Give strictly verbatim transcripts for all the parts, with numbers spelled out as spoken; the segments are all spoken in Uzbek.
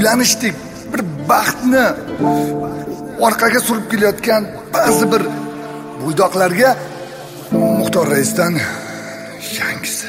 uylanishdek bir baxtni orqaga surib kelayotgan ba'zi bir bo'ydoqlarga Muxtor Raisdan yangisi.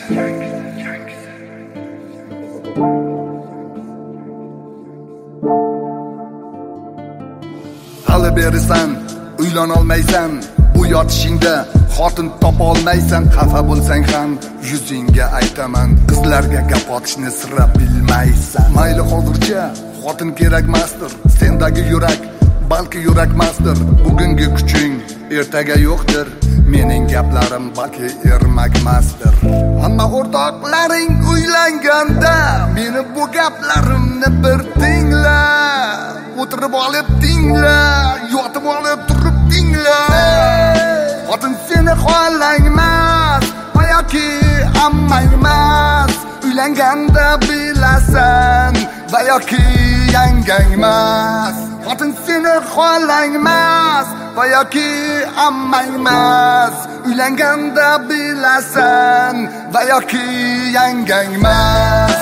Hali berisan, uylana olmaysan, bu yotishingda xotin topa olmaysan, xafa bo'lsang ham yuzingga aytaman, qizlarga gap otishni sira bilmaysan. Mayli hozircha xotin kerakmasdir, sendagi yurak balki yurakmasdir, bugungi kuching ertaga yo'qdir, mening gaplarim balki ermakmasdir. Hamma o'rtoqlaring uylanganda meni bu gaplarimni bir tingla, o'tirib olib tingla, yotib olib turib tingla. Xotin seni xohlangmas, yoki ammangmas, uylanganda bilasan, va yoki yangangmas. Xotin seni xohlangmas, va yoki ammangmas, uylanganda bilasan, va yoki yangangmas.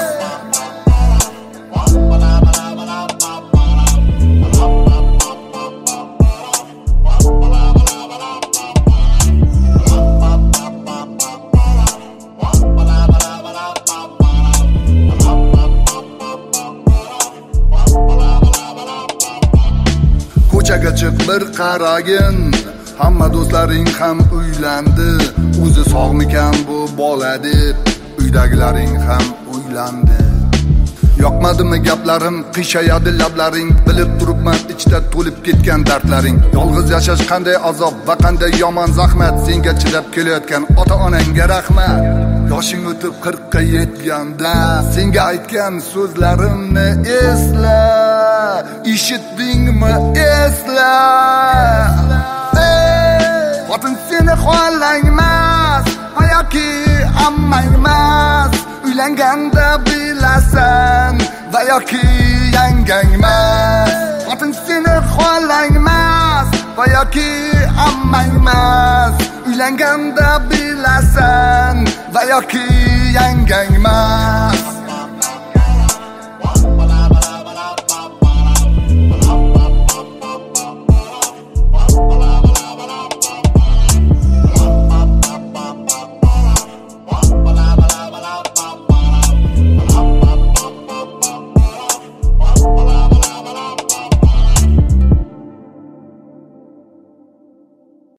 Ko'chaga chiq bir qaragin, hamma do'stlaring ham uylandi, o'zi sog'mikan bu bola deb uydagilaring ham uylandi. Yoqmadimi gaplarim, qiyshayadi lablaring, bilib turibman ichda to'lib ketgan dardlaring. Yolg'iz yashash qanday azob va qanday yomon zahmat, senga chidab kelayotgan ota-onangga rahmat. Yoshing o'tib qirqqa yetganda senga aytgan so'zlarimni esla, eshitdingmi esla. Xotin seni xohlangmas, yoki ammangmas, uylanganda bilasan, va yoki yangangmas. Xotin seni xohlangmas, va yoki ammangmas, uylanganda bilasan, va yoki yangangmas.